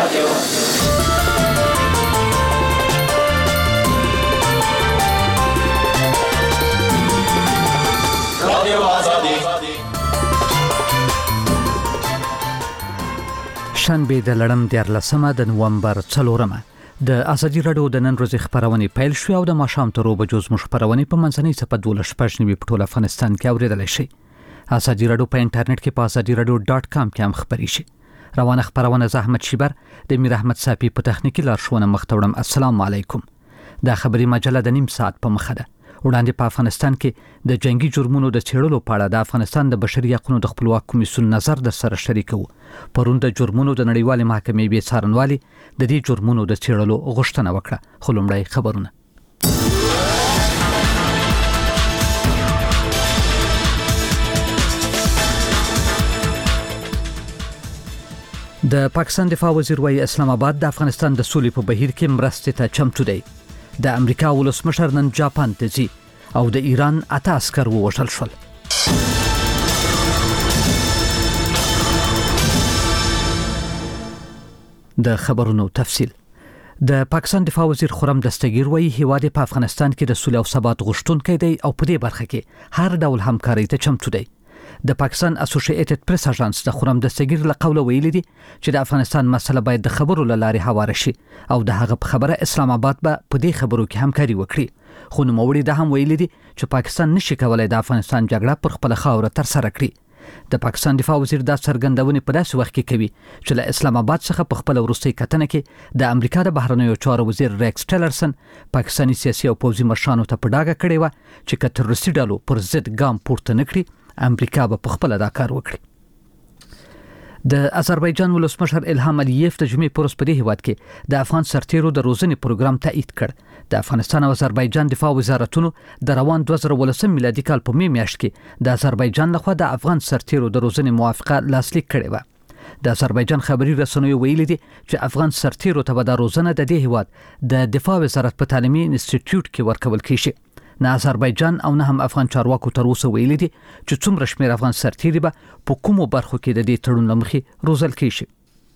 شنبه د لړم 14 د نومبر 4 د ازادي راډیو د نن ورځې خبرونه پیل شو او د ماښام تر اوبه جوز مخ خبرونه په منځنۍ صفه 12 په ټول افغانستان کې اوریدل شي. ازادي راډیو په انټرنیټ کې په azadiراdio.com کې هم خبري شي. روانه خبرونه زحمت شیبر د میر احمد صافي په تخنیکی لارښوونه مختوړم. السلام علیکم. دا خبري مجله د نیم ساعت په مخه ده. وړاندې په افغانستان کې د جنگي جرمونو د څېړلو په اړه د افغانستان د بشري حقوقو د خپلواک کمیسیون نظر د سره شریکو. پرون د جرمونو د نړیوالې محکمې به څارنوالي د دې جرمونو د څېړلو غوښتنه وکړه. خو لومړی خبرونه. د پاکستان دفاع وزیر وايي اسلام آباد د افغانستان د سولې په بهیر کې مرستې ته چمتو دی. د امریکا ولسمشر نن جاپان ته ځي او د ایران 8 عسكر ووژل شول. د خبرونو تفصیل. د پاکستان دفاع وزیر خرم دستگیر وايي هیواد په افغانستان کې د سولې او ثبات غوښتونکی دی او په دې برخه کې هر ډول همکاري ته چمتو دی. د پاکستان اسوسییټډ پریس اژانس د خرم دستگیر له قوله ویلي دي چې د افغانستان مسله باید د خبرو لاره هواره شي او د هغه په خبره اسلام آباد به په دې خبرو کې همکاري وکړي. خو نوموړي د هم ویلي دي چې پاکستان نشي کولای د افغانستان جګړه پر خپل خاوره تر سره کړي. د پاکستان دفاع وزیر دا څرګندونه په داسې وخت کې کوي چې له اسلام آباد څخه په خپل وروستي کتنه کې د امریکا د بهرنیو چارو وزیر ریکس ټیلرسن پاکستاني سیاسي او پوځي مشرانو ته په ډاګه کړی و چې کتر روسي ډلو پر ضد ګام پورته نکړي امریکا به په خپل دا کار وکړي. د آذربایجان ولسمشر الهام الیف د جمعې پر ورځ په دې هیواد کې د افغان سرتیرو د روزنې پروګرام تایید کړ. د افغانستان او آذربایجان دفاع وزارتونو د روان 2013 میلادي کال په میاشت کې د آذربایجان لخوا د افغان سرتیرو د روزنې موافقه لاسلیک کړې و. د آذربایجان خبري رسنیو ویلي دي چې افغان سرتیرو ته د روزنه د دې هیواد د دفاع وزارت په تعلیمي انسټیټیوټ کې ورکول کیږي. نه آذربایجان او نه هم افغان چارواکو تر اوسه ویلي دي چې څومره شمېر افغان سرتیري به په کومو برخو کې د دې تړون لمخې روزل کیږي.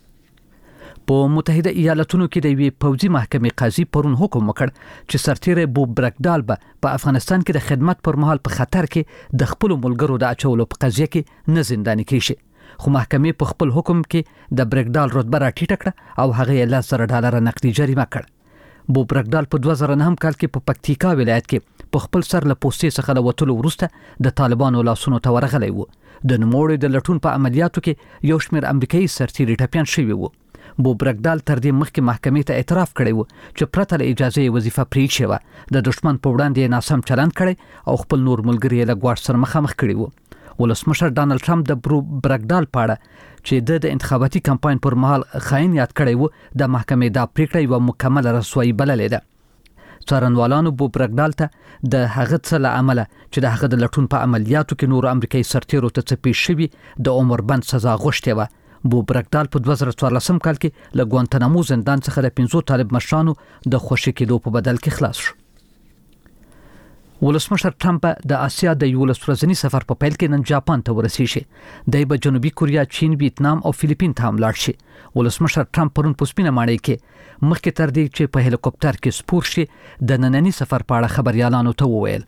په متحده ایالاتونو کې د یوې پوځي محکمې قاضي پرون حکم وکړ چې سرتیری بوب برکډال به په افغانستان کې د خدمت پر مهال په خطر کې د خپل ملګرو د اچولو په قضیه کې نه زنداني کیږي. خو محکمې په خپل حکم کې د برکډال رتبه راټیټه کړه او هغه یې $10,000 نقدي جریمه کړ. بوب برکډال په 2009 کال کې په پکتیکا ولایت کې په خپل سر له پوستې څخه له وټلو وروسته د طالبانو لاسونو ته ورغلی و. د نوموړي د لټون په عملیاتو کې یو شمېر امریکایي سرتیري ټپیان شوي وو. بوب برکډال تر دې مخکې محکمې ته اعتراف کړی و چې پرته له اجازه یې وظیفه پرېښې وه. د دښمن په وړاندې یې ناسم چلند کړی او خپل نور ملګري یې له ګواښ سره مخامخ کړي وو. ولسمشر ډانلډ ټرمپ د بوب برکډال په اړه چې د انتخاباتي کمپاین پر مهال خاين یاد کړی و د محکمې دا پریکړه یو مکمله رسوایی بللې ده. څارنوالانو بوب برکډال ته د هغه څه له عمله چې د هغه د لټون په عملیاتو کې نور امریکایي سرتیرو ته څه پیښ شوي د عمر بند سزا غوښتې وه. بوب برکډال په 2014 کال کې له ګوانتنامو زندان څخه د 15 طالب مشرانو د خوشي کېدو په بدل کې خلاص شو. ولسمشر ټرمپ د آسیا د یو ورځني سفر په پیل کې نن جاپان ته ورسیږي. دی به جنوبي کوریا، چین، ویتنام او فلیپین ته هم لاړ شي. ولسمشر ټرمپ پرون په سپینه ماڼۍ کې مخکې تر دې چې په هلیکوپټر کې سپور شي د ننني سفر په اړه خبريالانو ته وویل.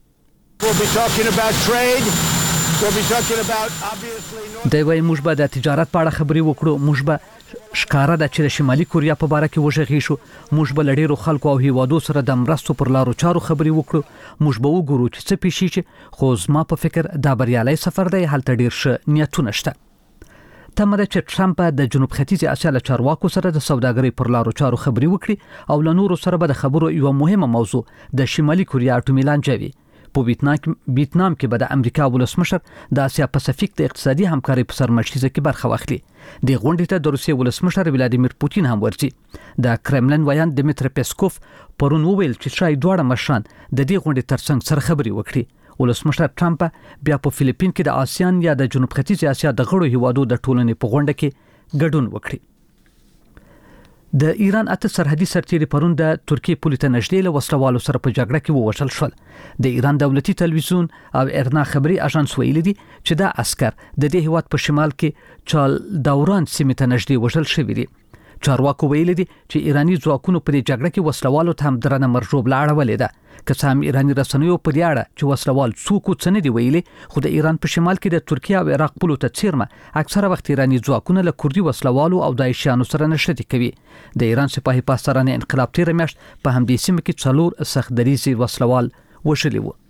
دی وايي موږ به د تجارت په اړه خبرې وکړو، موږ به ښکارا د چې شمالي کوریا په اړه کې وژغېږو، موږ به لړېرو خلکو او هیوادو سره د مرستو پر لارو چارو خبرې وکړو، موږ به وګورو چې څه پیښیږي. خو زما په فکر دا بریالي سفر دی، هلته ډیر ښه نیتونه شته. تمه ده چې ټرمپ د جنوب ختیځ اسیا له چارواکو سره د سوداګرۍ پر لارو چارو خبرې وکړي او له نورو سره به د خبرو یو مهمه موضوع د شمالي کوریا اټومي لانجه وي. په ویتنام کې به د امریکا ولسمشر د اسیا پاسفیک د اقتصادي همکارۍ په سرمشیزه کې برخه واخلي. د غونډې ته د روسیې ولسمشر ولادیمیر پوتین هم ورځي. د کرملن ویان دمیتری پیسکوف پرون وویل چې شاید دواړه مشران د دې غونډې ترڅنګ سره خبرې وکړي. ولسمشر ټرمپ بیا په فلیپین کې د آسیان یا د جنوب ختیځ اسیا د غړو هیوادو د ټولنې په غونډه کې ګډون وکړي. د ایران 8 سرحدي سرتیري پرون د ترکیې پولې ته نږدې له وسلوالو سره په جګړه کې ووژل شول. د ایران دولتي تلویزیون او ارنا خبري اژانس ویلي دي چې دا عسكر د دې هیواد په شمال کې چال دوران سیمې ته نږدې وژل شوي دي. چارواکو ویلي دي چې ایرانی ځواکونو په دې جګړه کې وسلوالو ته هم درنه مرجوبله اړولې ده که څه هم ایرانی رسنیو په دې اړه چې وسلوال څوک څه نه دي ویلي خو د ایران په شمال کې د ترکیه او عراق پولو ته څیرمه اکثره وخت ایرانی ځواکونه له کردي وسلوالو او داعشیانو سره نښتې کوي. د ایران سپاهي پاسداران انقلاب تیر میاشت په همدې سیمه کې 4 سخت دریزي وسلوال وشلي وو.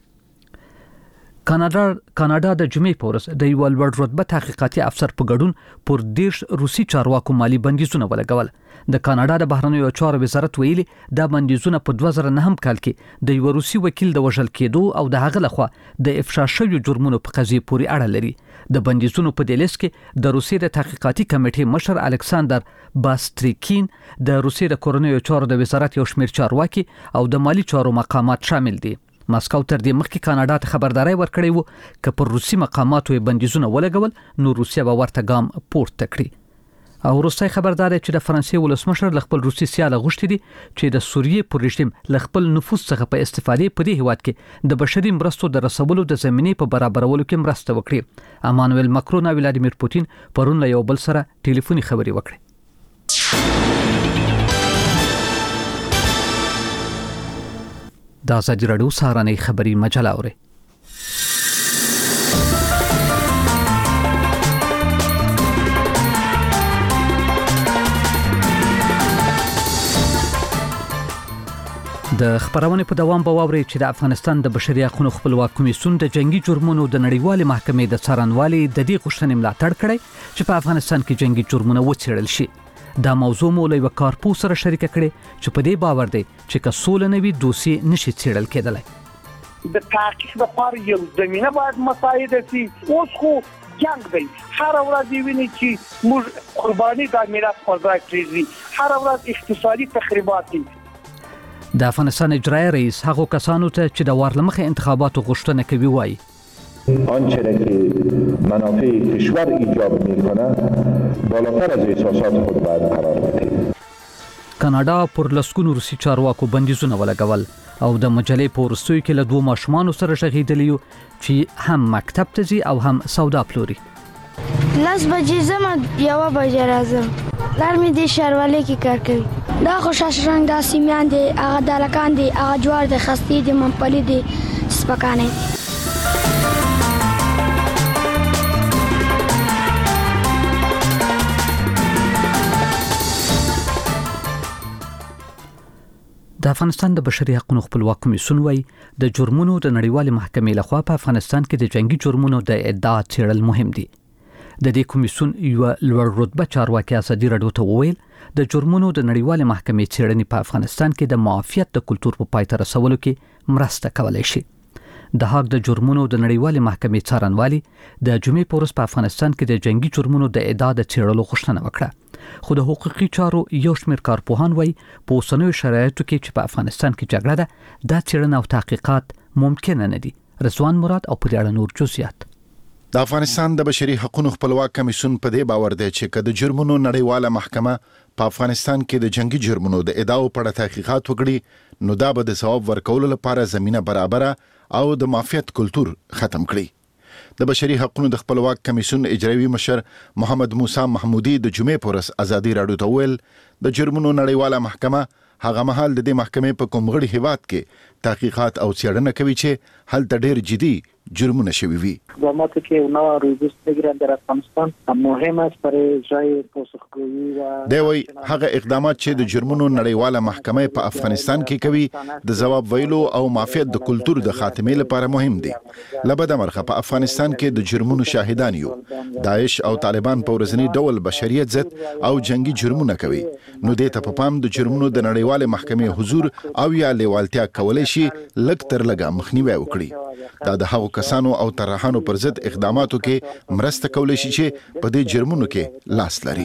کاناډا د جمعې په ورځ د یو لوړ رتبه تحقیقاتي افسر په ګډون پر 10 روسي چارواکو مالی بندیزونه ولګول. د کاناډا د بهرنیو چارو وزارت ویلي دا بندیزونه په 2009 کال کې د یو روسي وکیل د وژل کېدو او د هغه لخوا د افشا شویو جرمونو په قضیه پورې اړه لري. د بندیزونو په دې لیست کې د روسي د تحقیقاتي کمیټې مشر الکساندر باستریکین، د روسي د کورنیو چارو د وزارت یو شمېر چارواکي او د مالی چارو مقامات شامل دي. ماسکو تر دې مخکې کاناډا ته خبرداري ورکړې وو چې پر روسي مقاماتو بندیزونه ولګول نو روسیا به ورته ګام پورته کړي. او روسي خبردار چې د فرانسې ولسمشر ل خپل روسي سیاله غوښتي دي چې د سوریې پر رژیم ل خپل نفوذ څخه په استفادې په دې هیواد کې د بشري مرستو د رسولو د زمینې په برابرولو کې مرسته وکړي. امانوئل ماکرون او ولادیمیر پوتین پرون له یو بل سره ټلیفوني خبري وکړي. د ازادي راډیو سهارنۍ خبري مجله اوري. د خبرونه په دوام به واوري چې د افغانستان د بشري حقوقو خپلواک کمیسیون د جنگي جرمونو د نړیوالې محکمې د څارنوالۍ د دې غوښتنې ملاتړ کړي چې په افغانستان کې جنگي جرمونه وڅېړل شي. دا موضوع مو له وکارپو سره شریک کړي چې په دې باور دی چې کسول نه وي دوسي نشي څېړل کېدلای. د تحقیق لپاره یو زمينه باید مساعده شي. اوس خو جنگ دی، هر ورځ ویني چې موږ قرباني د میراث قرباني کړی، هر ورځ اقتصادي تخریبات دي. د افغانستان اجرایی رئیس هغه کسانو ته چې د وارلمخه انتخاباتو غوښتنه کوي وایي آنچه که منافع کشور ایجاب میکنه بالاتر از احساسات خود باید قرار بده. کاناډا پر لسکونو روسي چارواکو بندیزونه ولګول او د مجلې په وروستیو کې له 2 ماشومانو سره شهیدلیو چې هم مکتب ته ځي او هم سودا پلوري. لاس بجې زما یو بجې راځم لار می دي شهرواله کې کار کوي. دا خوشاش رنگ دا سیمیان دي، هغه دالکان دي، هغه جوار دي، خستی دي، منپلی دي، سپکانه. د افغانستان د بشري حقوقو خپلواک کمیسیون وايي د جرمونو د نړیوالې محکمې لخوا په افغانستان کې د جنگي جرمونو د ادعا څېړل مهم دي. د دې کمیسیون یو لوړ رتبه چارواکي ازادي راډیو ته وویل د جرمونو د نړیوالې محکمې څېړنې په افغانستان کې د معافیت د کلتور په پای ته رسولو کې مرسته کولای شي. د هغه د جرمونو د نړیوالې محکمې څارنوالي د جمعې په ورځ په افغانستان کې د جنگي جرمونو د ادعا د څېړلو غوښتنه وکړه. خو د حقوقي چارو یو شمېر کارپوهان وایي په اوسنیو شرایطو کې چې په افغانستان کې جګړه ده دا څېړنه او تحقیقات ممکن نه دي. رضوان مراد او په اړه نور جزئیات. د افغانستان د بشري حقوقو خپلواک کمیسیون په دې باور دی چې کله جرمونو نړیواله محکمه په افغانستان کې د جنگي جرمونو د ادعاو په اړه تحقیقات وکړي نو دا به د ثواب ورکولو لپاره زمينه برابره او د معافیت کلتور ختم کړي. د بشري حقوقو د خپلواک کمیسیون اجرایي مشر محمد موسی محمودي د جمعې په ورځ ازادي راډیو ته ویل د جرمونو نړیواله محکمه هغه مهال د دې محکمې په کوم غړي هیواد کې تحقیقات او څېړنه کوي چې هلته ډېر جدي جرمونه شوي وي. اقداماتی که اونا روی دوست بگیرن در افغانستان مهم است برای اجرای پاسخگویی و دی وی هغه اقدامات چې د جرمونو نړیواله محکمه په افغانستان کې کوي د جواب ویلو او معافیت د کلتور د خاتمې لپاره مهم دي. لبد مرخه په افغانستان کې د جرمونو شاهدان یو داعش او طالبان په ورځنی ډول بشریت ضد او جنگي جرمونه کوي نو دې ته په پام د جرمونو د نړیواله محکمې حضور او یا لیوالتیا کولای شي لږ تر لږه مخنیوي وکړي. دا د هغو کسانو او طرحانو پر ضد اقداماتو کې مرسته کولای شي چې په دې جرمونو کې لاس لري.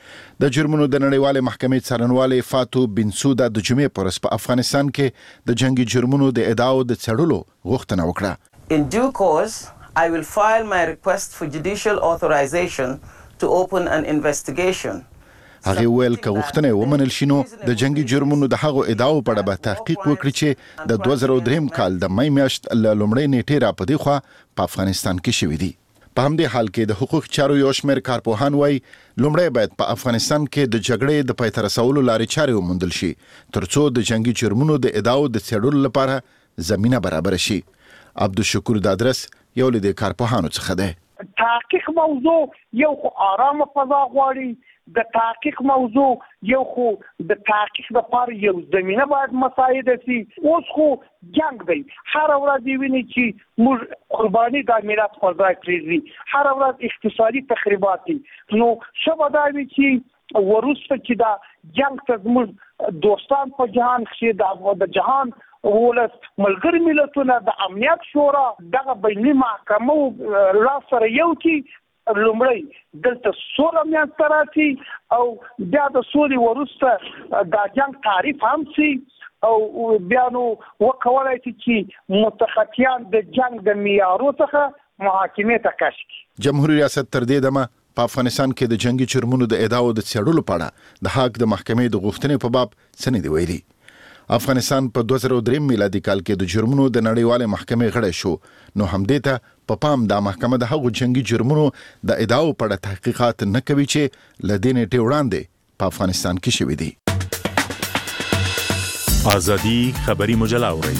د جرمونو د نړیوالې محکمې څارنوالي فاتو بنسودا د جمعې پر ورځ په افغانستان کې د جنگي جرمونو د ادعاو د څېړلو غوښتنه وکړه. In due course, I will file my request for judicial authorization to open an investigation. هغه ویل که غوښتنه ومنل شي نو د جنگي جرمونو د هغو ادعاو په اړه به تحقیق وکړي چې د 2003 کال د مای میاشت له لومړۍ نیټې را پدې خوا په افغانستان کې شوې دي. په همدې حال کې د حقوق چارو یو شمېر کارپوهان وایي لومړی باید په افغانستان کې د جګړې د پای ته رسولو لارې چارې وموندل شي ترڅو د جنگي جرمونو د ادعاو د څېړلو لپاره زمينه برابر شي. عبدالشکور دادرس یو له دې کارپوهانو څخه دی. تحقیق موضوع یو خو آرامه فضا غواړي، د تحقیق موضوع یو خو د تحقیق لپاره یو زمينه باید مساعده شي. اوس خو جنگ دی، هر ورځ ویني چې موږ قرباني د ملت خدای پریزي، هر ورځ اقتصادي تخریبات دي. نو شبه دا وی چې ورسته چې دا جنگ ته موږ دوستان په جهان کې د جهان ولس ملګری ملتونه د امنیت شورا دغه بیني محکمه لا سره یو کې لومړی دلته سوله میانځته راشي او بیا د سولې وروسته د جنگ تعریف هم شي او بیا نو وکولای شي چې متخصصان د جنگ د معیارونو څخه محاکمې ته کش کړي. جمهوریت ریاست تر دې دمه په افغانستان کې د جنگي جرمونو د ادعاو د څېړلو په اړه د حق د محکمې د غوښتنې په باب څه نه دی ویلي. افغانستان په 2003 میلادي کال کې د جرمونو د نړیوالې محکمې غړی شو، نو همدې ته په پام دا محکمه د هغو جنگي جرمونو د ادعاو په اړه تحقیقات نه کوي چې له دې نیټې وړاندې په افغانستان کې شوي دي. ازادي خبري مجله اوري.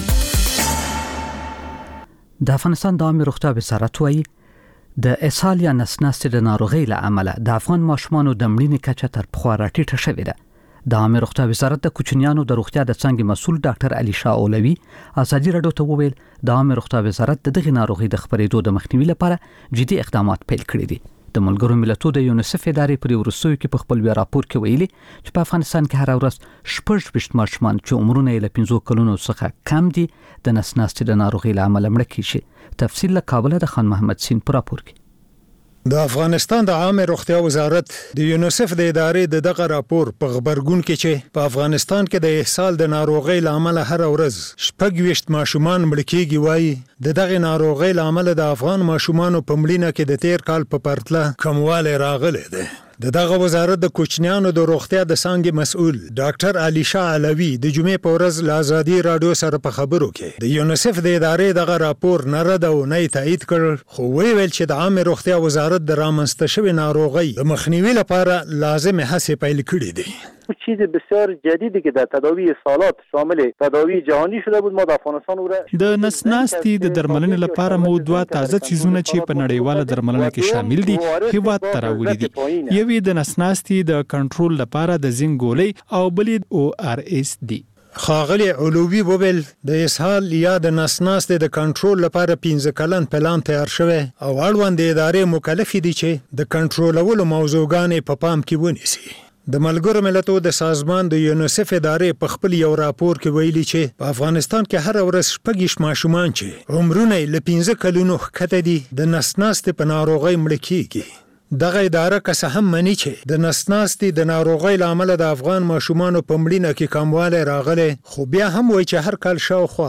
د افغانستان د عامه روغتیا وزارت وایي د اسهال یا نسناستې د ناروغۍ له امله د افغان ماشومانو د مړینې کچه تر پخوا راټیټه شوې ده. د عامه روغتیا وزارت د کوچنیانو د روغتیا د څنګه مسؤل ډاکټر علي شاه اولوی ازادي راډیو ته وویل د عامه روغتیا وزارت د دغه ناروغي د خپرېدو د مخنیوي لپاره جدي اقدامات پیل کړي دي. د ملګرو ملتونو د یونیسف ادارې پر ورسوي کې په خپل راپور کې ویلي چې په افغانستان کې هر ورځ 16 ماشومان چې عمرونه یې له 15 کلونو څخه کم دي د نسناستې د ناروغي له امله مړه کیږي. تفصیل له کابل د خان محمد سین پر راپور کې. د افغانستان د عامه روغتیا وزارت د یونیسف د ادارې د دغه راپور په خبرګون کې چې په افغانستان کې د اسهال د ناروغۍ لامل هر ورځ 26 ماشومان مړ کیږي وایي د دغه ناروغۍ لامل د افغان ماشومانو په مړینه کې د تیر کال په پرتله کموالی راغلی دی. د دغه وزارت د کوچنیانو د روغتیا د څنګه مسؤل ډاکټر علي شاه علوی د جمعې په ورځ له ازادي راډیو سره په خبرو کې د یونیسف د ادارې دغه راپور نه رد او نه تایید کړ، خو ویل چې د عامه روغتیا وزارت د رامنځته شوی ناروغۍ د مخنیوي لپاره لازم هڅې پیل کړې دي. چیز بسیار جدیدی که در تداوی سالات شامل تداوی جهانی شده بود ما در افغانستان او را د نسناستي د درملنې لپاره مو دوه تازه چیزونه چې په نړیواله درملنه کې شامل دي هیواد ته راوړي دي. یوې د نسناستي د کنټرول لپاره د زینک ګولۍ او بلې ORS دي. خاغلی علوی وویل د اسهال یا د نسناستي د کنټرول لپاره 15 کلن پلان تیار شوی او اړوند ادارې مکلف دي چې د کنټرولولو موضوعګانې په پام کې ونیسي. د ملګرو ملتونو د سازمان د یونیسف ادارې په خپل یو راپور کې ویلي چې په افغانستان کې هر ورځ 16 ماشومان چې عمرونه له 15 کلونو ښکته دي د نسناستي په ناروغۍ مړه کیږي. دغه اداره که هم مني چې د نسناستي د ناروغۍ لامل د افغان ماشومانو په مړینه کې کموالی راغلی، خو بیا هم وایي چې هر کال شاوخوا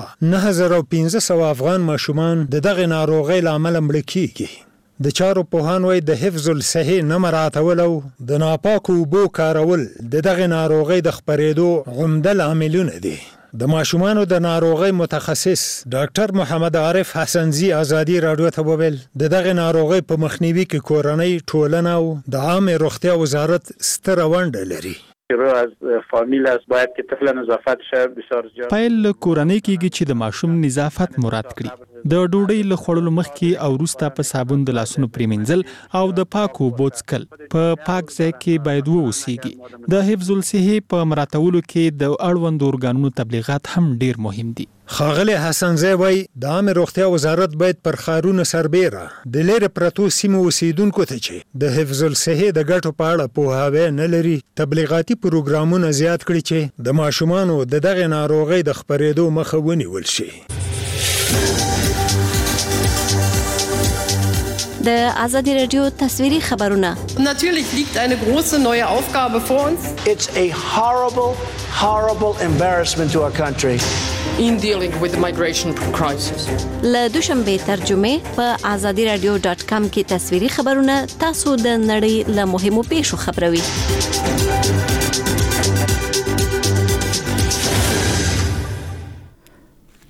9500 افغان ماشومان د دغه ناروغۍ لامل مړه کیږي. د چارو پوهان وایي د حفظ الصحه نه مراعاتول او د ناپاکو اوبو کارول د دغه ناروغۍ د خپرېدو عمده لاملونه دي. د ماشومانو د ناروغۍ متخصص ډاکټر محمد عارف حسنزي ازادي راډیو ته وویل د دغه ناروغۍ په مخنیوي کې کورنۍ، ټولنه او د عامه روغتیا وزارت ستره ونډه لري. از فامیل است باید که طفل نظافت شه بسیار زیاد پایل کورنۍ کېږي چې د ماشوم نظافت مراد کړي، د ډوډۍ له خوړلو مخکې او وروسته په صابون د لاسونو پریمنځل او د پاکو اوبو څښل په پاک ځای کې باید واوسېږي. د حفظ الصحه په مراعاتولو کې د اړوند ارګانونو تبلیغات هم ډیر مهم دي. خاغلی حسنزی وایي د عامه روغتیا وزارت باید پر ښارونو سربیره د لرې پرتو سیمو اوسیدونکو ته چې د حفظ الصحه د ګټو په اړه پوهاوی نه لري تبلیغاتي پروګرامونه زیات کړي چې د ماشومانو د دغه ناروغۍ د خپرېدو مخه ونیول شي. د ازادي رادیو تصویري خبرونه. Natürlich liegt eine große neue Aufgabe vor uns. It's a horrible embarrassment to our country. In dealing with the migration crisis. له دوشنبه ترجمه په azadiradio.com کې تصویري خبرونه تاسو د نړۍ له مهمو پیښو خبروي.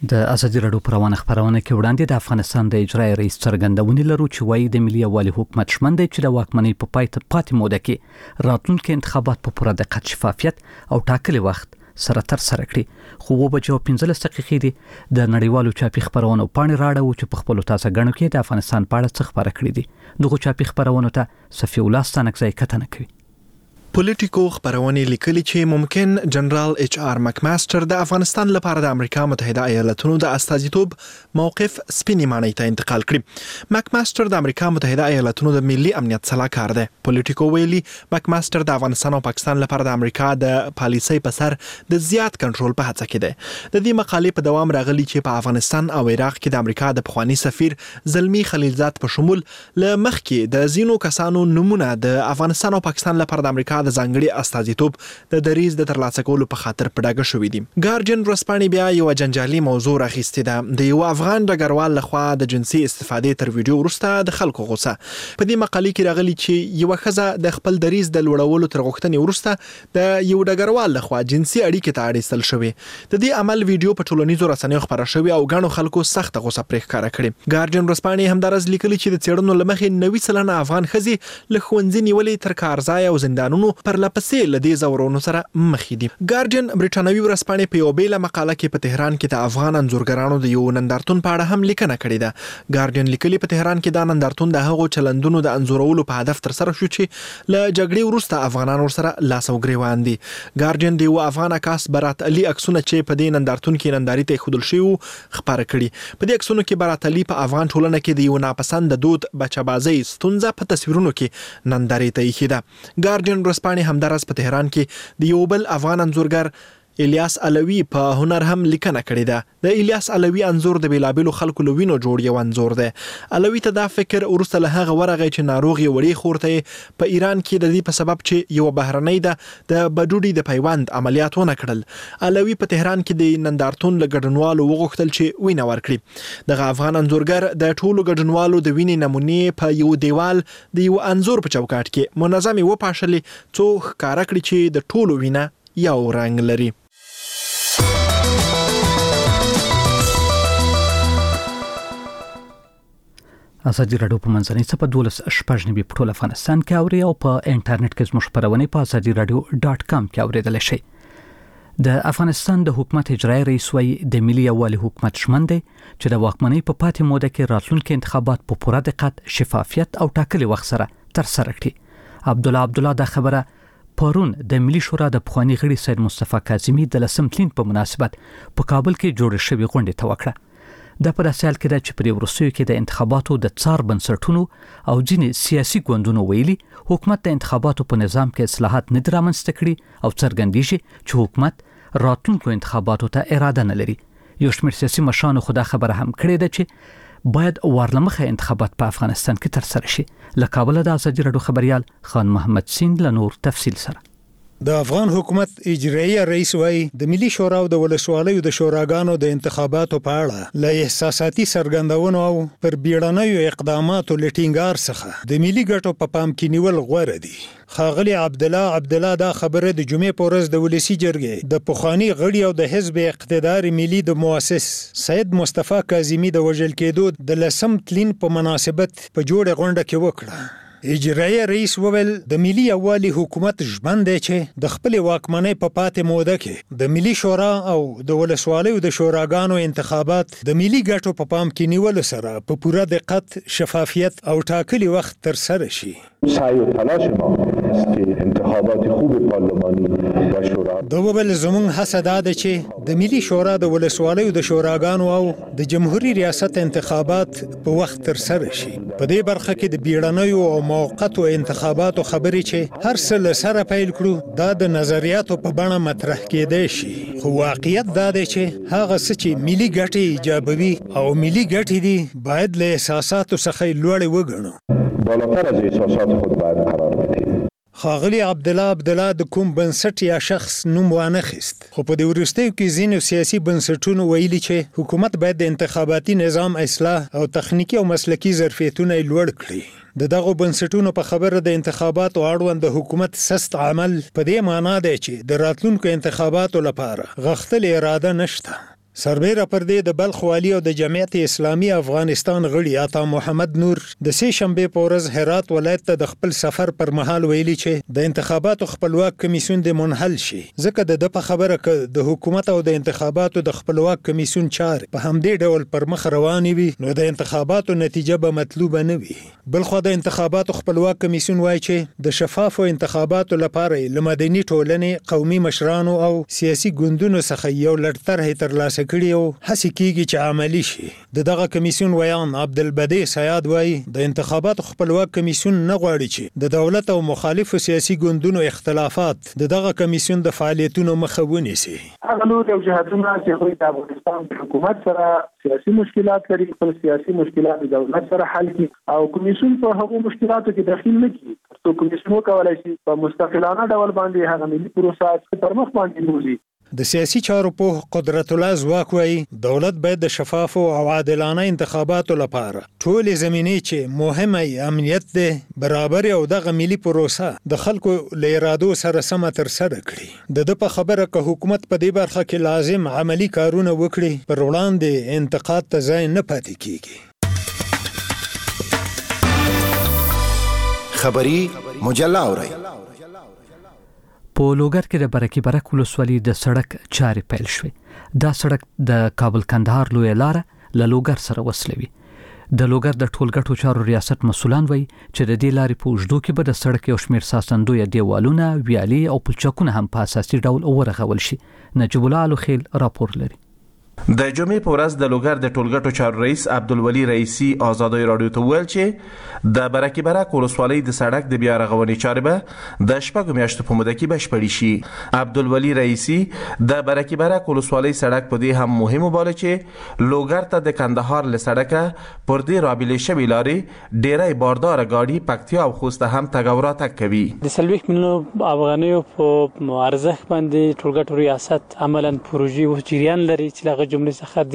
د ازادي راډیو پروانه خبرونه کې وړاندې د افغانستان د اجرایي رئیس څرګندونې لرو چې وایي د ملي یووالي حکومت شمن دی چې د واکمنۍ په پاتې موده کې راتلونکي انتخابات په پوره دقت، شفافیت او ټاکلي وخت سره تر سره کړي. خو 15 دقیقې دي د نړیوالو چاپی خبرونو پاڼې راړو چې په خپل تازه غنو کې د افغانستان په اړه څه خبره کړې دي. دغه چاپی خبرونو ته صفی الله ستانکزی کتنه کوي. پولیټیکو خبرونه لیکلي چې ممکن جنرال ایچ آر مکماستر د افغانستان لپاره د امریکا متحده ایالاتونو د استازیتوب موقف سپینې معنی ته انتقال کړي. مکماستر د امریکا متحده ایالاتونو د ملي امنیت صلاحکار دی. پولیټیکو ویلي مکماستر د افغانستان او پاکستان لپاره د امریکا د پالیسۍ په سر د زیات کنټرول په هڅه کې دی. د دې مقالې په دوام راغلي چې په افغانستان او عراق کې د امریکا د پخوانی سفیر زلمی خلیلزاد په شمول ل مخکې د زینو کسانو نمونه د افغانستان او پاکستان لپاره د امریکا د ځانګړي استازیتوب د دریز د ترلاسه کولو په خاطر پډاګه شوې دي. ګارډین ورځپاڼې بیا یو جنجالي موضوع راخیستې ده. د یو افغان ډګروال لخوا د جنسي استفادې تر ویډیو وروسته د خلکو غوسه. په دې مقالې کې راغلي چې یو ښځه د خپل دریز د لوړولو تر غوښتنې وروسته د یو ډګروال لخوا جنسي اړیکې ته اړیستل شوې. د دې عمل ویډیو په ټولنیزو رسنیو خپره شوې او ګڼو خلکو سخت غوسه پرې ښکاره کړې. ګارډین ورځپاڼې همدارس لیکلي چې د څېړنو لمخې 90% افغان ښځې له ښوونځي نیولې تر کارځای او زندانونو پر لپسې لدې زورونو سره مخې دي. ګارډین برټانوي ورځپاڼې په یو بیل مقاله کې په تهران کې د افغان انځورګرانو د یو نندارتون په اړه هم لیکنه کړې ده. ګارډین لیکلي په تهران کې دا نندارتون د هغو چلندونو د انځورولو په هدف تر سره شو چې له جګړې وروسته افغانان ورسره لاس او ګریوان دي. ګارډین د یو افغان عکاس برات علي عکسونه چې په دې نندارتون کې ننداري ته ښودل شوي خپاره کړي. په دې عکسونو کې برات علي په افغان ټولنه کې د یو ناپسند دود بچه‌بازۍ ستونزه په تصویرونو کې ننداري ته ایښې ده. ګارډین ورځپاڼې همدارس په تهران کې د یو بل افغان انځورګر الیاس علوی په هنر هم لیکنه کړې ده. د الیاس علوی انځور د بیلابیلو خلکو له وینو جوړ یو انځور دی. علوی ته دا فکر وروسته له هغه ورغی چې ناروغ یې وړې خور ته په ایران کې د دې په سبب چې یو بهرنۍ ده د بډوډي د پیوند عملیات ونه کړل. علوی په تهران کې د نندارتون له ګډونوالو وغوښتل چې وینه ورکړي. دغه افغان انځورګر د ټولو ګډونوالو د وینې نمونې په یو دیوال د یو انځور په چوکاټ کې منظمې وپاشلې څو ښکاره کړي چې د ټولو وینه یو رنګ لري. ازادي راډیو په منځنۍ صفحه 12 په ټول افغانستان کې اوري او په انټرنیټ کې زموږ خبرونه په azadiiradio.com کې اوریدل شي. د افغانستان د حکومت اجرایي رئیس وایي د ملي یووالي حکومت شمن دی چې د واکمنۍ په پاتې موده کې راتلونکي انتخابات په پوره دقت، شفافیت او ټاکلي وخت سره تر سره کړي. عبدالله دا خبره پرون د ملي شورا د پخوانی غړي سید مصطفی کاظمی د لسم تلین په مناسبت په کابل کې جوړ شوی غونډه ته وکړه. د په داسې حال کې د چې په وروستیو کې د انتخاباتو د څار بنسټونو او ځینې سیاسي ګوندونو ویلي حکومت د انتخاباتو په نظام کې اصلاحات نه درامنځته کړي او څرګندېږي چې حکومت راتلونکو انتخاباتو ته اراده نه لري. یو شمېر سیاسي مشرانو خدا خبره هم کړې ده چې باید ورلمخه انتخابات په افغانستان کې تر سره شي. له کابل د ازادي راډیو خبريال خان محمد سین له نور تفصیل سره. د افغان حکومت اجرایي رئیس وایي د ملي شورا او د ولسوالیو د شوراګانو د انتخاباتو په اړه له احساساتي څرګندونو او پر بیړنیو اقداماتو لټینګار څخه د ملي ګټو په پام کې نیول غوره دي. ښاغلي عبدالله دا خبره د جمعې په ورځ د ولسی جرګې د پخوانی غړي او د حزب اقتدار ملي د مؤسس سید مصطفی کاظمی د وژل کېدو د لسم تلین په مناسبت په جوړه غونډه کې وکړه. اجرایي رئیس وویل د ملي یووالي حکومت ژمن دی چې د خپل واکمنۍ په پاتې موده کې د ملي شورا او د ولسوالیو د شوراګانو انتخابات د ملي ګټو په پام کې نیولو سره په پوره دقت، شفافیت او ټاکلي وخت تر سره شي. سعی و تلاش ما است که انتخابات خوب پارلمانی و شورا د وبل زمون هڅه ده چې د ملي شورا د ولسوالیو د شوراګانو او د جمهوریت ریاست انتخابات په وخت تر سره شي. په دې برخه کې د بیړنیو او موقتو انتخاباتو خبرې چې هر څه له سره پیل کړو دا د نظریاتو په بڼه مطرح کېدای شي، خو واقعیت دا دی چې هغه څه چې ملي ګټې ایجابوي او ملي ګټې دي باید له احساساتو څخه لوړ وګڼو. بالاتر از احساسات خود باید قرار بدهیم. ښاغلي عبدالله د کوم بنسټ یا شخص نوم وانه خیست، خو په دې وروستیو کې ځینو سیاسي بنسټونو ویلي چې حکومت باید د انتخاباتي نظام اصلاح او تخنیکی او مسلکي ظرفیتونه لوړ کړي. د دغه بنسټونو په خبره د انتخاباتو اړوند د حکومت سست عمل په دې معنی دی چې د راتلونکو انتخاباتو لپاره غښتلې اراده نشته. سربېره پر دې د بلخ والی او د جمعیت اسلامي افغانستان غړي عطا محمد نور د سې شنبې په ورځ هرات ولایت ته د خپل سفر پر مهال ویلي چې د انتخاباتو خپلواک کمیسیون د منحل شي ځکه د په خبره ک د حکومت او د انتخاباتو د خپلواک کمیسیون چارې په همدې ډول پر مخ روانې وي نو د انتخاباتو نتیجه به مطلوبه نه وي. بلخو د انتخاباتو خپلواک کمیسیون وایي چې د شفافو انتخاباتو لپاره لمدني ټولنې قومي مشرانو او سیاسي ګوندونو څخه یو لړ طرحې ترلاسه کړي او هڅې کیږي چې عملی شي. دغه کمیسیون ویان عبدالبدی سیاد وایي د انتخاباتو خپلواک کمیسیون نه غواړي چې د دولت او مخالفو سیاسي ګوندونو اختلافات دغه کمیسیون د فعالیتونو مخه ونیسي. هغه نور یو جهادونه چې د افغانستان حکومت سره سیاسي مشکلات لري، خپل سیاسي مشکلات د دولت سره حل کړي او کمیسیون په هغو مشکلاتو کې دخیل نه کړي. ترڅو کمیسیون وکولای شي په مستقلانه ډول باندې هغه ملي پروسه پر مخ باندې بوزي. د سیاسي چارو په قدرت الله ځواک وایي دولت باید د شفافو او عادلانه انتخاباتو لپاره ټولې زمینې چې مهمه امنیت ده برابر او دغه ملي پروسه د خلکو له ارادو سره سم تر سره کړي. د په خبره که حکومت په دې برخه کې لازم عملی کارونه وکړي پر وړاندې انتقاد ته ځای نه پاتې کیږي. خبری مجله اورئ. په لوګر کې د برکي برک ولسوالۍ د سړک چارې پیل شوې. دا سړک د کابل کندهار لوی لار له لوګر سره وصلوي. د لوګر د ټولګټو چارو ریاست مسولان وایي چې د دې لارې په اوږدو کې به د سړک یو شمېر ساسندوی دیوالونه، ویالې او پلچکونه هم په اساسي ډول ورغول شي. نجیب الله الخیل راپور لري. د جمعې په ورځ د لوګر د ټولګټو چارو رئیس عبدالولي رئیسی آزادۍ راډیو ته وویل چې د برکي برک ولسوالۍ د سړک د بیا رغونې چارې به د شپږو میاشتو په موده کې بشپړې شي. عبدالولي رئیسی د برکي برک ولسوالۍ سړک په دې هم مهم وباله چې لوګر ته د کندهار له سړکه پر دې رابلې شوې لارې ډېری بارداره ګاډي پکتیا او خوست ته هم تګ او راتګ کوي. د 40 میلیونو افغانیو په ارزښت باندې ټولګټو ریاست عملاً پروژې او جریان لري چې هغه جملې څخه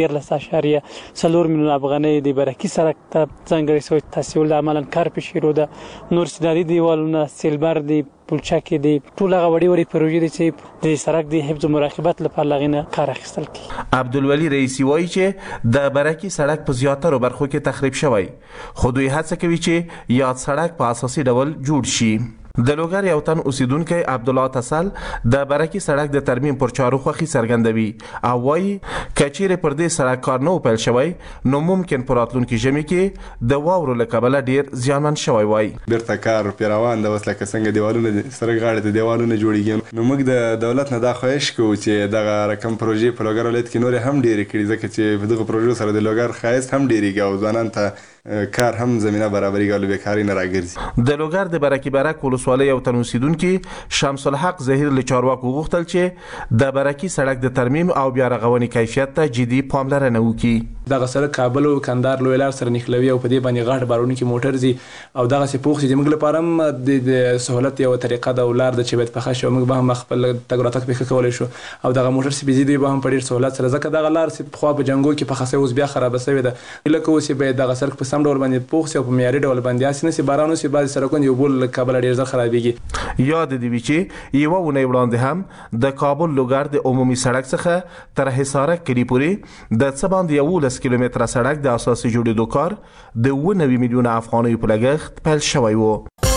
13.4 میلیون افغانۍ د برکي سړک ته ځانګړې شوی تحصیل عملاً کار پیش شروع ده. نور سدادي دیوالونه، سیلبر دی، پلچکې دی، ټول هغه وړي وړي پروژې دي چې د سړک د حفظ او مراقبت لپاره لغینه کار اخیستل کیږي. عبدالولي رئیسی وایي چې د برکي سړک په زیاترو برخو کې تخریب شوی، خو دوی هڅه کوي چې یاد سړک په اساسي ډول جوړ شي. د لوګر یو تن اوسیدونکی عبدالله تسل د برکي سړک د ترمیم پر چارو خوښي څرګندوي او وایي که چیرې پر دې سړک کار نه پیل شوی نو ممکن په راتلونکي ژمي کې د واورو له کبله ډیر زیانمن شوی وای. بیرته کار پیروان د وسله څنګه دیوالونه سړک غاړې ته دیوالونه جوړیږي نو موږ د دولت نه دا خواهش کوو چې دغه رقم پروژې په لوګر ولایت کې نور هم ډېرې کړي ځکه چې په دغه پروژو سره د لوګر ښایست هم ډېریږي او ځوانان ته کار هم زمينه برابرېږي او بیکاري نه راګرځي. د لوګر د برکي برک ولسوالۍ یو تن اوسیدونکي شمس الحق ظهیر له چارواکو غوښتل چې د برکي سړک د ترمیم او بیا رغونې کیفیت ته جدي پاملرنه وکړي. دغه سړک کابل او کندهار لوی لار سره نښلوي او په دې باندې غاټ بارونو کې موټر زی او دغه سي پوښتنه چې موږ لپاره هم د سہولت یو طریقه د ولار د چې په خښه موږ به هم خپل تګراتک به کولای شو او دغه موټر سي بيزي دی به هم په ډیر سہولت سره ځکه دغه لار سي په خوا په جنگو کې په خاصه اوس بیا خراب شوی ده لکه اوس به دغه سړک په سم ډول باندې پوښ او په معیاري ډول باندې اسنه سي بارانو سي بعض سړکونه یو بل کابل ډیر ځل خرابېږي. یاد دی چې یو ونې وړاندې هم د کابل لوګر د عمومي سړک څخه تر حصار کلی پورې د څه باندې 11 کیلومتره سړک د اساسي جوړېدو کار د 9 میلیونه افغانۍ په لګښت پیل شوی و.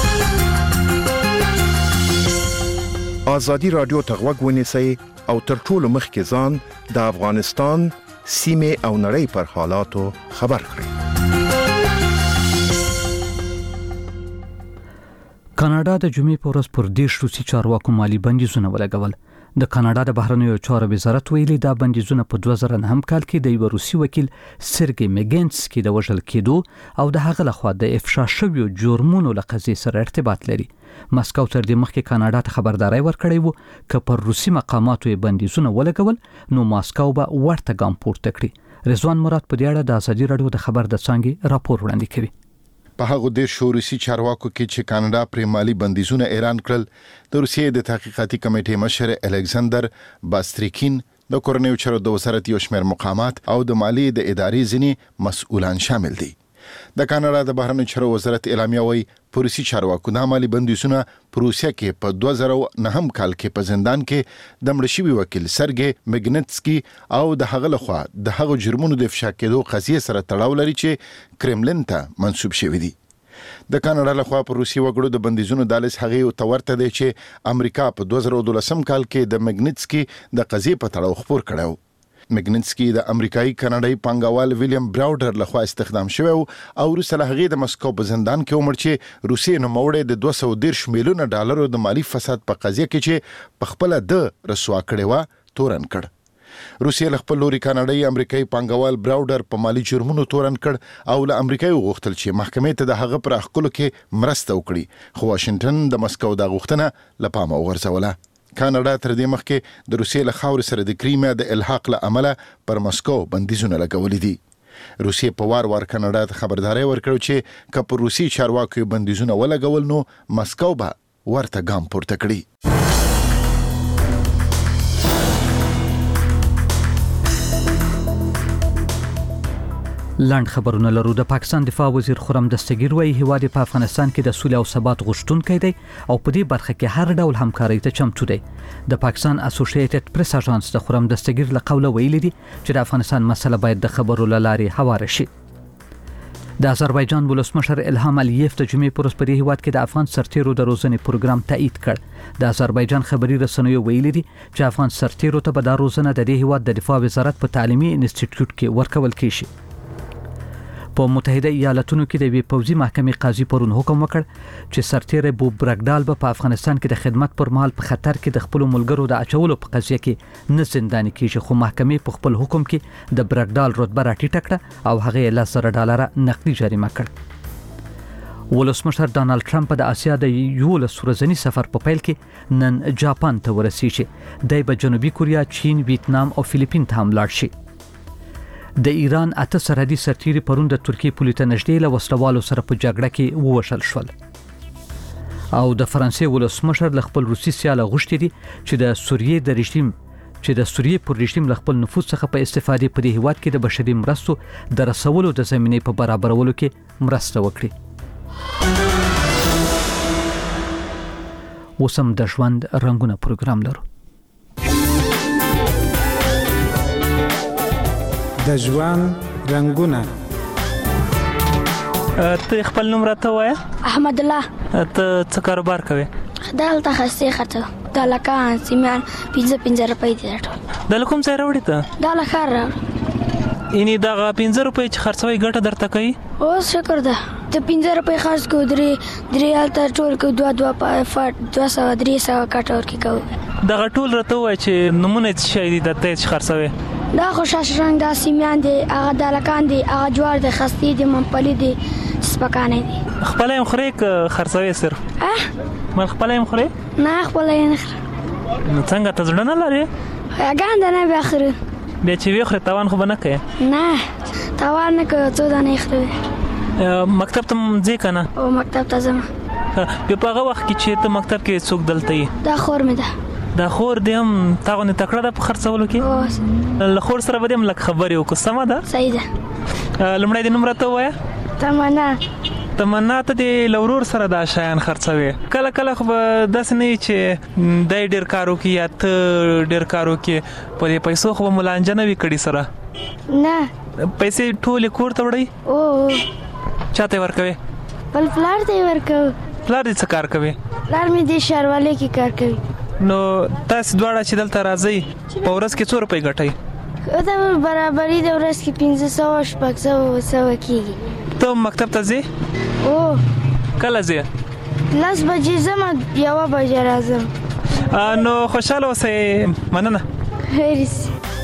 آزادي رادیو ته غوږ ونیسئ او تر ټولو مخکې ځان د افغانستان سیمې او نړۍ پر حالاتو خبر کړئ. کاناډا د جمعې په ورځ پر 10 روسي چارواکو مالی بندیزونه ولګول. د کاناډا د بهرنیو چارو وزارت ویلي دا بندیزونه په 2009 کال کې د یو روسي وکیل سرګي میګنسکي د وژل کېدو او د هغه لخوا د افشا شویو جرمونو له قضیې سره ارتباط لري. مسکو تر دې مخکې کاناډا ته خبرداري ورکړې وو چې پر روسي مقاماتو یې بندیزونه ولګول نو ماسکو به ورته ګام پورته کړي. رضوان مراد په دې اړه د ازادي رادیو د خبر د څنګه راپور وړاندې کوي. په هغه د روسي چارواکو کې چې کاناډا پر مالی بندیزونه اعلان کړل د روسیې د تحقیقاتي کمیټې مشر الکساندر باستریکین د کورنیو چارو د وزارت یو شمېر مقامات او د مالی د ادارې ځینې مسؤلان شامل دي. د کاناډا د بهرنیو چارو وزارت اعلامیه وایي روسي چارواکو د مالی بندیزونه په روسیه کې په 2009 کال کې په زندان کې د مړ شوي وکیل سرګي میګنټسکي او د هغه لخوا د هغو جرمونو د افشا کېدو قضیه سره تړاو لري چې کرملین ته منسوب شوی دی. د کاناډا لخوا په روسي وګړو د بندیزونو دالس هغه تورته دی چې امریکا په 2012 کال کې د میګنټسکي د قضیه په تړاو خبر کړو. میګنټسکي د امریکایي کاناډایي پانګوال ویلیام براوډر لخوا استخدام شوی او وروسته له هغې د مسکو په زندان کې عمر چې روسیې نوموړی د 230 میلیونه ډالرو د مالی فساد په قضیه کې چې په خپله د رسوا کړې وه تورن کړ. روسیې له خپل لوري کاناډایي امریکایي پانګوال براوډر په مالی جرمونو تورن کړ او له امریکایي غوښتل چې محکمې ته د هغه پر اخکلو کې مرسته وکړي، خو واشنګټن د مسکو د غوښتنه له پامه وغورځوله. کاناډا تر دې مخکې د روسیې له خاورې سره د کریمیا د الحاق له امله پر مسکو بندیزونه لګولي دي. روسیې په وار کاناډا ته خبرداري ورکړه چې که پر روسي چارواکو بندیزونه ولګول نو مسکو به ورته ګام پورته کړي. لاند خبرونه لرو. د پاکستان دفاع وزیر خرم دستگیر وایي هیواد په افغانستان کې د سولې او ثبات غوښتونکی دی او په دې برخه کې هر ډول همکاري ته چمتو دی. د پاکستان اسوسییټډ پریس اژانس د خرم دستگیر له قوله ویلي دي چې د افغانستان مسله باید د خبرو لارې هواره شي. د آذربایجان ولسمشر الهام الیف د جمعې پر ورځ په دې هیواد کې د افغان سرتیرو د روزنې پروګرام تایید کړ. د آذربایجان خبري رسنیو ویلي دي چې افغان سرتیرو ته به د روزنه د دې هیواد د دفاع وزارت په تعلیمي انسټیټیوټ کې ورکول کیږي. په متحده ایالاتونو کې د وی پوزي محکمې قاضي پرون حکم وکړ چې سرتیری بوب برګډال به په افغانستان کې د خدمت پر مهال په خطر کې د خپل ملګرو د اچولو په قضیه کې نه زنداني کیږي، خو محکمې په خپل حکم کې د برګډال رتبه راټیټه کړه او هغه $10,000 نقدي جریمه کړ. ولسمشر ډانلډ ټرمپ د آسیا د 11 ورځني سفر په پیل کې نن جاپان ته ورسیږي. دی به جنوبي کوریا، چین، ویتنام او فلیپین ته هم لاړ شي. د ایران 8 سرحدي سرتیري پرون د ترکیې پولې ته نږدې له وسلوالو سره په جګړه کې ووژل شول. او د فرانسې ولسمشر له خپل روسي سیال غوښتي دي چې د سوریې پر رژیم له خپل نفوذ څخه په استفادې په دې هیواد کې د بشري مرستو د رسولو د زمینې په برابرولو کې مرسته وکړي. اوس هم د ژوند رنگونه پروګرام لرو. د ژوند رنگونه. ته خپل نوم راته وایه؟ احمد الله. ته څه کاروبار کوي؟ دلته خسته خته د لکان سیمان 15 روپۍ دي ټول. د لکوم ځای راوړی ته؟ د لکار راوړی. اینی دغه 15 روپۍ چې خرڅوي ګټه درته کوي؟ اوس شکر ده. ته 15 روپۍ خرڅ کو درې الته ټول کو 200 کټور کې کو. دغه ټول راته وای چې نمونه څه شي دي د ته خرڅوي؟ دا خوشاش رنگ دا سیمیان دی، هغه د لکان دی، هغه جوار دی، خستی دی، منپلی دی، سپکانه دی. خپل هم خوري خرڅوي صرف؟ من خپل هم خوري؟ نه خپل نه خوري. نو څنګه ته ځړنه لري؟ هغه نه به اخر. بیا چې وی خوري تاوان خو نه کوي؟ نه تاوان نه کوي، څه نه خوري. مکتب ته ځې کنه؟ او مکتب ته ځم. په هغه وخت کې چې ته مکتب کې څوک دلته یې؟ دا خور مې ده. دا خور دې هم تاغه نه تکړه ده په خرڅولو کې؟ له خور سره به دې هم لک خبرې وکړو. سمه ده؟ صحیح ده. لمړی دې نوم راته ووایه. تمنا ته دې له ورور سره دا شیان خرڅوي. کله کله خو داسې نه وي چې دی ډېر کار وکړي یا ته ډېر کار وکړي، په دې پیسو خو به ملانجه نه وي کړي سره؟ نه. پیسې ټولې کور ته وړئ؟ چا ته ورکوي؟ بل پلار ته ورکوي. پلار دې څه کار کوي؟ پلار مې د ښاروالۍ کې کار کوي. نو تاسو دواړه چې دلته راځئ په ورځ کې څو روپۍ ګټئ؟ دا برابري د ورځ کې 500 شپږ کېږي. ته مکتب ته ځې؟ او کله ځې؟ 10 بجې ځم، 1 بجې راځم. نو خوشاله اوسئ. مننه. خیر.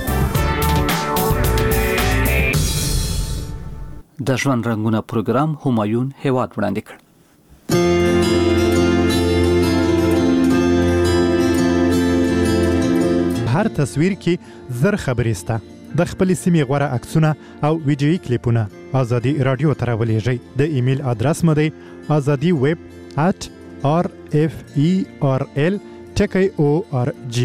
د ژوند رنگونه پروګرام همایون هیواد وړاندې کړ. هر تصویر کې زر خبرې سته. د خپل سیمې غوړه عکسونه او ویډیويي کلیپونه ازادي رادیو ته راولېږئ. د ایمیل ادرس مو دی azadi@rferl.org.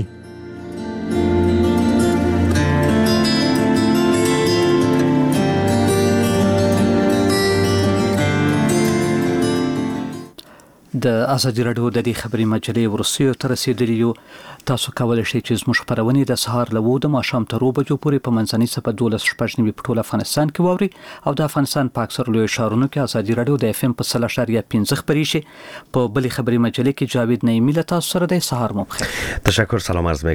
د ازادي رادیو د دې خبري مجلې ورسیو تر رسیدلی یو تاسو کولای شئ چې زموږ خبرونه د سهار له 2 د ماښام تر 2 بجو پورې په منځنۍ صفه 12.9 په ټول افغانستان کې واوري او د افغانستان په اکثر لوی ښارونو کې ازادي رادیو د FM په 3.5 خبري شي. په بلې خبري مجلې کې جاوید نعیمی له تاسو سره د سهار مو بخیر. تشکر، سلام عرض